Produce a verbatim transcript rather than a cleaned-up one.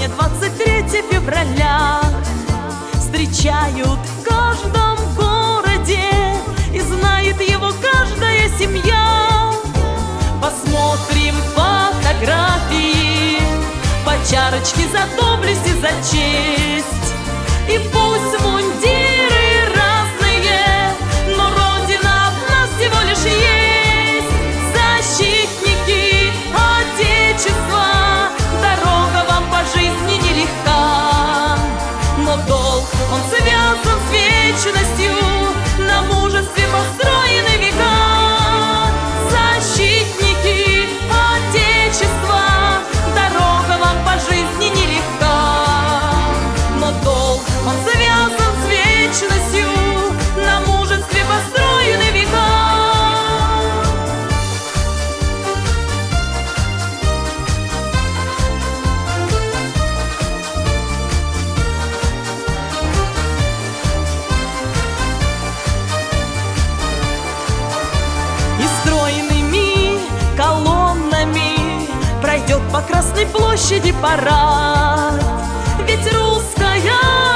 двадцать третьего февраля встречают в каждом городе, и знает его каждая семья. Посмотрим фотографии, по чарочке за доблесть и за честь. И пусть мундиры разные, но Родина одна всего лишь есть. Защитники Отечества, дорога вам по жизни нелегка, но долг, он связан с вечностью, на мужестве построены века. Защитники Отечества, дорога вам по жизни нелегка, но долг, он связан с вечностью, на мужестве построены века. И стройными колоннами пройдет по Красной площади парад, ведь русская